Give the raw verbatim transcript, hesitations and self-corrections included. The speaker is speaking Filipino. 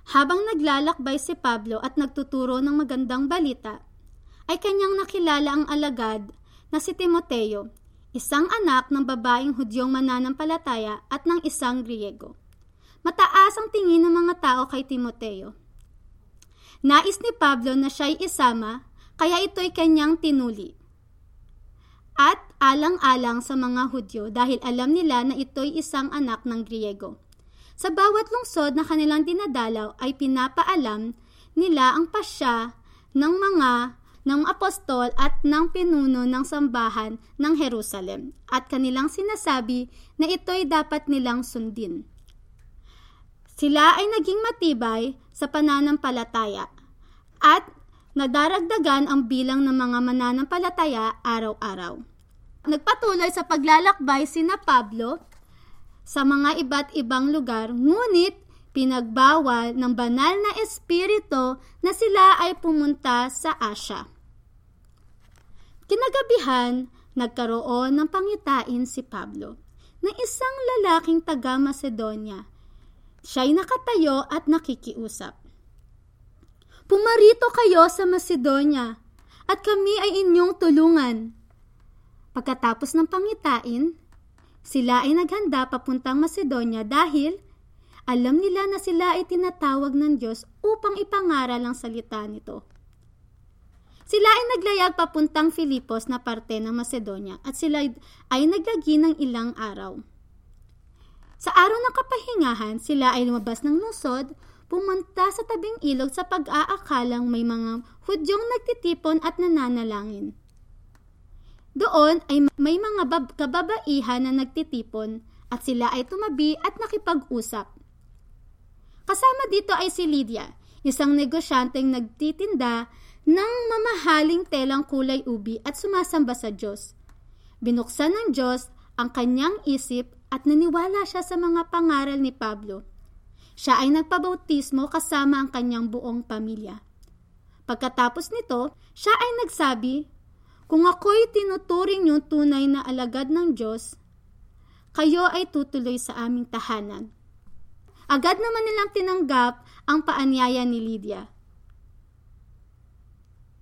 Habang naglalakbay si Pablo at nagtuturo ng magandang balita, ay kanyang nakilala ang alagad na si Timoteo, isang anak ng babaeng Hudyong mananampalataya at ng isang Griego. Mataas ang tingin ng mga tao kay Timoteo. Nais ni Pablo na siya'y isama, kaya ito'y kanyang tinuli. At alang-alang sa mga Hudyo dahil alam nila na ito'y isang anak ng Griego. Sa bawat lungsod na kanilang dinadalaw ay pinapaalam nila ang pasya ng mga ng apostol at ng pinuno ng sambahan ng Jerusalem at kanilang sinasabi na ito'y dapat nilang sundin. Sila ay naging matibay sa pananampalataya at nadaragdagan ang bilang ng mga mananampalataya araw-araw. Nagpatuloy sa paglalakbay sina Pablo sa mga iba't ibang lugar, ngunit pinagbawal ng banal na espiritu na sila ay pumunta sa Asya. Kinagabihan, nagkaroon ng pangitain si Pablo na isang lalaking taga-Macedonia. Siya'y nakatayo at nakikiusap. Pumarito kayo sa Macedonia at kami ay inyong tulungan. Pagkatapos ng pangitain, sila ay naghanda papuntang Macedonia dahil alam nila na sila ay tinatawag ng Diyos upang ipangaral ang salita nito. Sila ay naglayag papuntang Filipos na parte ng Macedonia at sila ay naglagi ng ilang araw. Sa araw ng kapahingahan, sila ay lumabas ng lungsod, pumunta sa tabing ilog sa pag-aakalang may mga Hudyong nagtitipon at nananalangin. Doon ay may mga bab- kababaihan na nagtitipon at sila ay tumabi at nakipag-usap. Kasama dito ay si Lydia, isang negosyanteng nagtitinda ng mamahaling telang kulay ubi at sumasamba sa Diyos. Binuksan ng Diyos ang kanyang isip at naniwala siya sa mga pangaral ni Pablo. Siya ay nagpabautismo kasama ang kanyang buong pamilya. Pagkatapos nito, siya ay nagsabi, kung ako'y tinuturing niyong tunay na alagad ng Diyos, kayo ay tutuloy sa aming tahanan. Agad naman nilang tinanggap ang paanyaya ni Lydia.